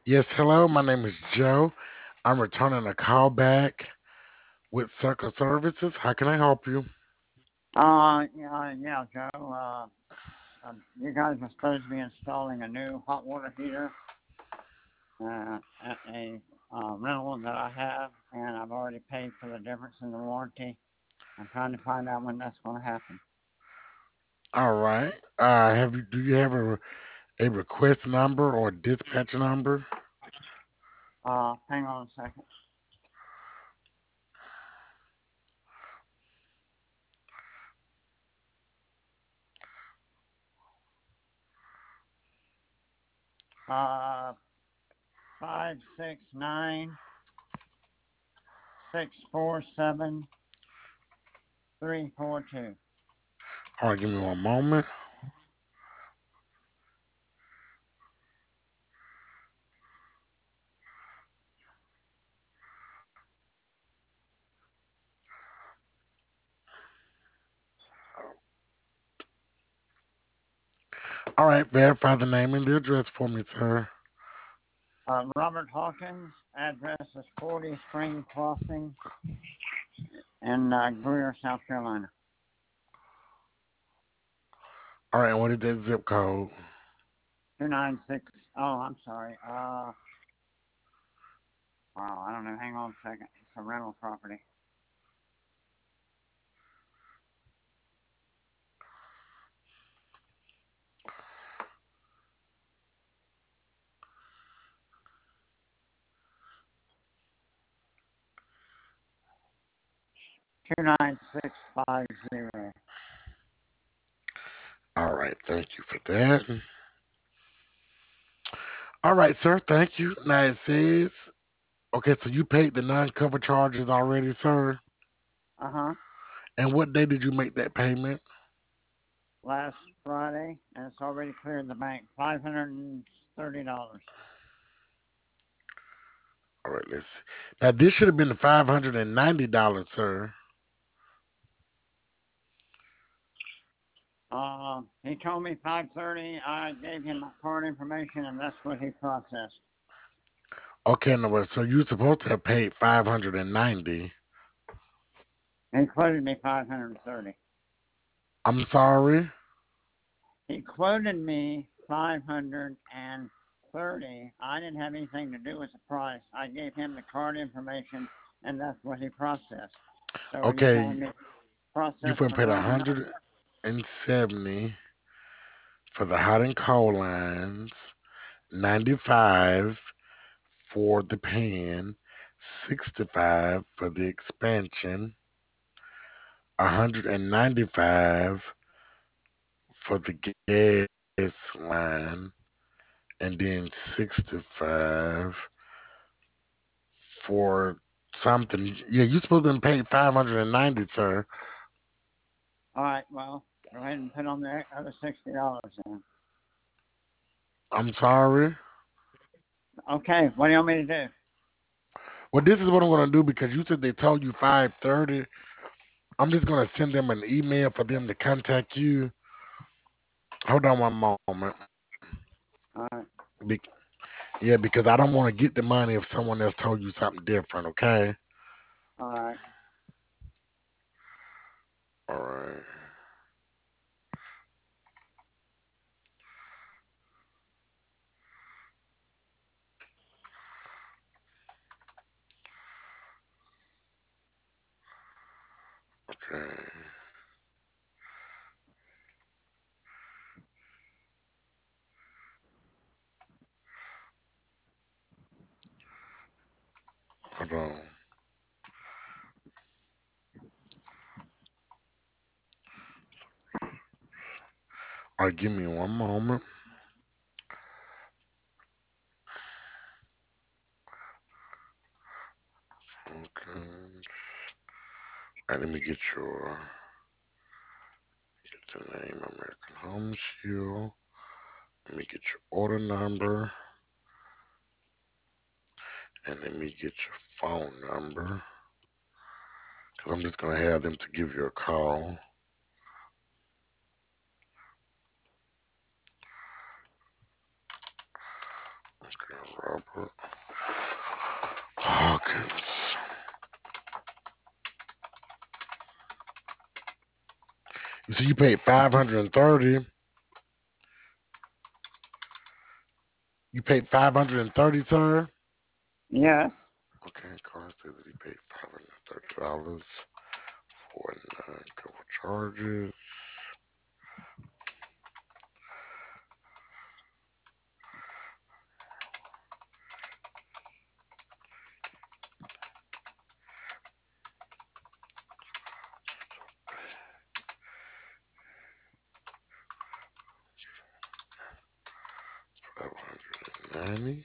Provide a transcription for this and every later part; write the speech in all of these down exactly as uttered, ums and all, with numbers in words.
Yes, hello. My name is Joe. I'm returning a call back with Circle Services. How can I help you? Uh, yeah, yeah, Joe. Uh, um, you guys are supposed to be installing a new hot water heater uh, at a uh, rental that I have, and I've already paid for the difference in the warranty. I'm trying to find out when that's going to happen. All right. Uh, have you? Do you have a, a request number or dispatch number? Uh, hang on a second. Uh, five six nine six four seven three four two. All right, give me one moment. All right, verify the name and the address for me, sir. Uh, Robert Hawkins. Address is forty Spring Crossing in uh, Greer, South Carolina. All right, what is that zip code? Two nine six. Oh, I'm sorry. Uh, wow. I don't know. Hang on a second. It's a rental property. Two nine six five zero. All right, thank you for that. All right, sir, thank you. Now it says, okay, so you paid the non-cover charges already, sir. Uh huh. And what day did you make that payment? Last Friday, and it's already cleared the bank. Five hundred and thirty dollars. All right, let's see. Now this should have been the five hundred and ninety dollars, sir. Uh, he told me five thirty. I gave him my card information, and that's what he processed. Okay, no, but so you're supposed to have paid five hundred and ninety. He quoted me five hundred and thirty. I'm sorry. He quoted me five hundred and thirty. I didn't have anything to do with the price. I gave him the card information, and that's what he processed. So are you Okay, telling me you processed finna the pay the wrong amount? hundred and seventy for the hot and cold lines, ninety-five for the pan, sixty-five for the expansion, one hundred and ninety-five for the gas line, and then sixty-five for something. Yeah, you supposed to pay five hundred and ninety, sir. All right, well, go ahead and put on the other sixty dollars then. I'm sorry. Okay, what do you want me to do? Well, this is what I'm gonna do because you said they told you five thirty. I'm just gonna send them an email for them to contact you. Hold on one moment. All right, Be- yeah, because I don't want to get the money if someone else told you something different. Okay. all right. All right. Okay. Hold on. All right. Give me one moment. Okay. All right, let me get your get the name American Home Shield. Let me get your order number, and let me get your phone number. Cause I'm just gonna have them to give you a call. Okay, Robert Hawkins. You see, you paid five hundred and thirty. You paid five hundred and thirty, sir. Yes. Okay, car says that he paid five hundred and thirty dollars for non-cover charges. five hundred ninety.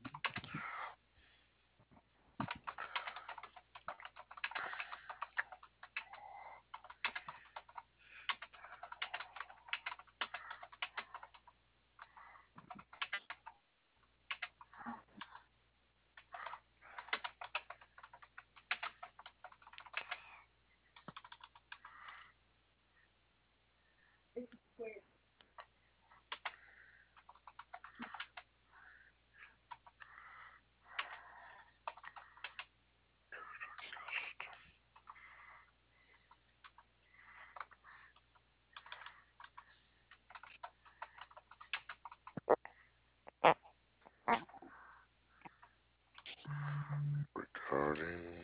Regarding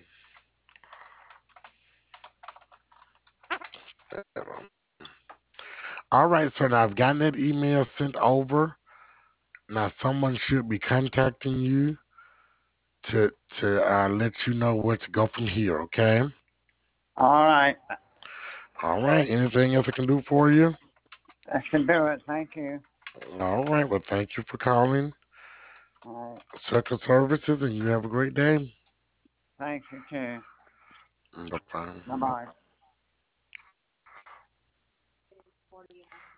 All right, so now I've gotten that email sent over. Now someone should be contacting you to to uh, let you know where to go from here. Okay. All right. All right. Anything else I can do for you? That should do it. Thank you. All right. Well, thank you for calling All right. Circle Services, and you have a great day. Thanks, you too. Bye bye. Bye bye.